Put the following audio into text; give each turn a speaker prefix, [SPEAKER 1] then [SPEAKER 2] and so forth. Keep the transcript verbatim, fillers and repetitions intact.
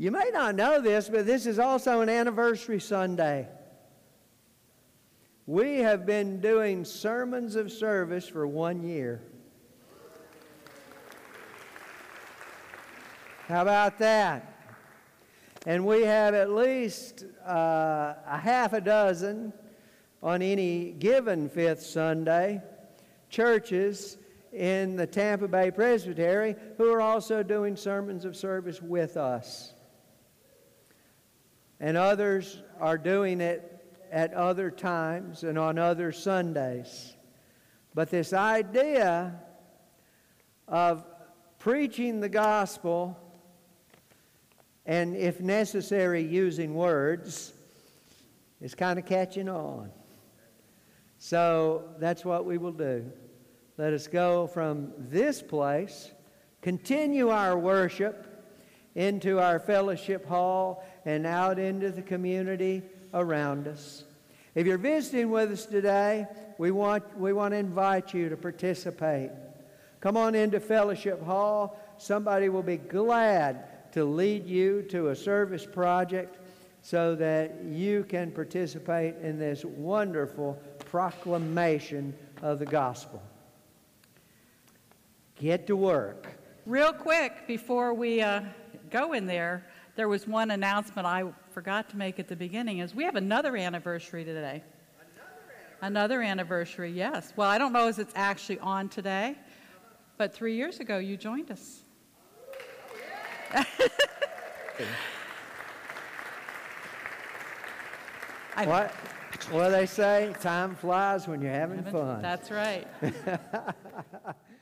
[SPEAKER 1] You may not know this, but this is also an anniversary Sunday. We have been doing sermons of service for one year. How about that? And we have at least uh, a half a dozen on any given fifth Sunday churches in the Tampa Bay Presbytery who are also doing sermons of service with us. And others are doing it at other times and on other Sundays. But this idea of preaching the gospel and, if necessary, using words is kind of catching on. So that's what we will do. Let us go from this place, continue our worship into our fellowship hall and out into the community around us. If you're visiting with us today, we want, we want to invite you to participate. Come on into fellowship hall. Somebody will be glad to lead you to a service project so that you can participate in this wonderful proclamation of the gospel. Get to work.
[SPEAKER 2] Real quick, before we uh, go in there, there was one announcement I forgot to make at the beginning, is we have another anniversary today. Another anniversary? Another anniversary, yes. Well, I don't know if it's actually on today, but three years ago you joined us.
[SPEAKER 1] What? What do they say? Time flies when you're having fun.
[SPEAKER 2] That's right.